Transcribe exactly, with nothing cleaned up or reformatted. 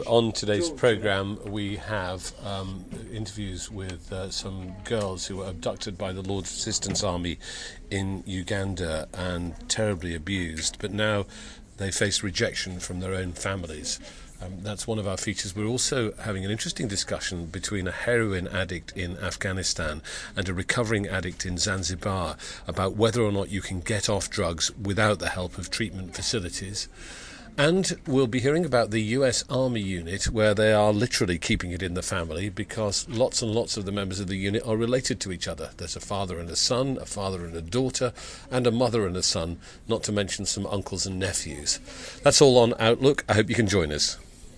On today's programme, we have um, interviews with uh, some girls who were abducted by the Lord's Resistance Army in Uganda and terribly abused, but now they face rejection from their own families. Um, that's one of our features. We're also having an interesting discussion between a heroin addict in Afghanistan and a recovering addict in Zanzibar about whether or not you can get off drugs without the help of treatment facilities. And we'll be hearing about the U S Army unit, where they are literally keeping it in the family because lots and lots of the members of the unit are related to each other. There's a father and a son, a father and a daughter, and a mother and a son, not to mention some uncles and nephews. That's all on Outlook. I hope you can join us.